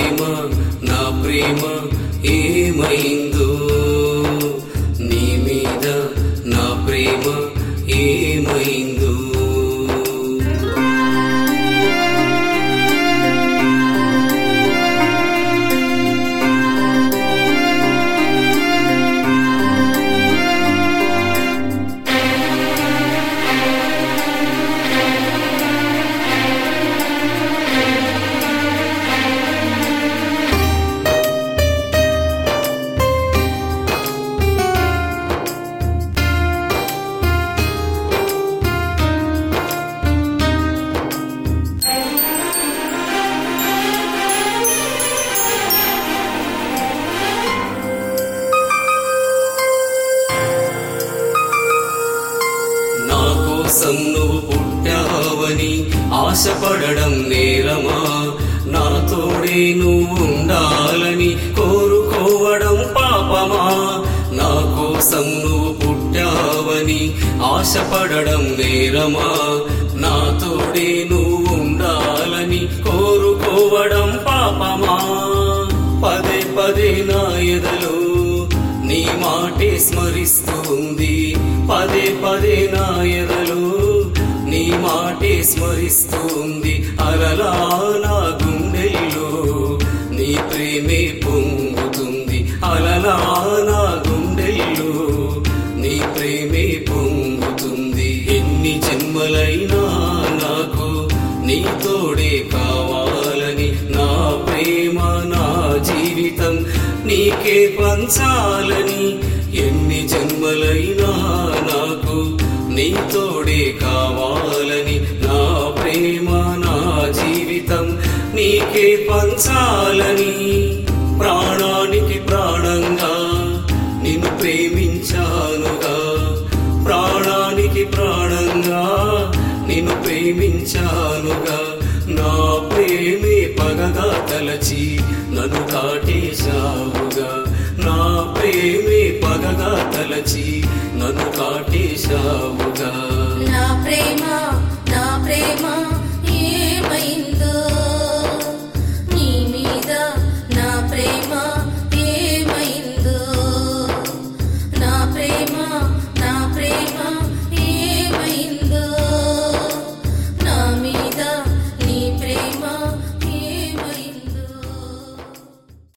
ప్రేమ ఏమైందో, నీ మీద నా ప్రేమ ఏమైందో. నువ్వు పుట్టావని ఆశపడడం నేరమా? నా తోడే నువ్వు ఉండాలని కోరుకోవడం పాపమా? నా కోసం నువ్వు పుట్టావని ఆశపడడం నేరమా? నా తోడే నువ్వు ఉండాలని కోరుకోవడం పాపమా? పదే పదే నా ఎదలో నీ మాటే స్మరిస్తుంది, పదే పదే నా ఎదలో నీ మాటే స్మరిస్తుంది. అలలా నా గుండెల్లో నీ ప్రేమే పొంగుతుంది, అలలా నా గుండెల్లో నీ ప్రేమే పొంగుతుంది. ఎన్ని జన్మలైనా నాకు నీ తోడే కావాలని, నా ప్రేమ నా జీవితం నీకే పంచాలని. ఎన్ని జన్మలైనా నాకు నీ తోడే కావాలని, నా ప్రేమ నా జీవితం నీకే పంచాలని. ప్రాణానికి ప్రాణంగా నిన్ను ప్రేమించానుగా, ప్రాణానికి ప్రాణంగా నిన్ను ప్రేమించానుగా. నా ప్రేమే పగగా తలచి నన్ను కాటేశావుగా, నా ప్రేమే పగగా తలచి నన్ను కాటేశావుగా.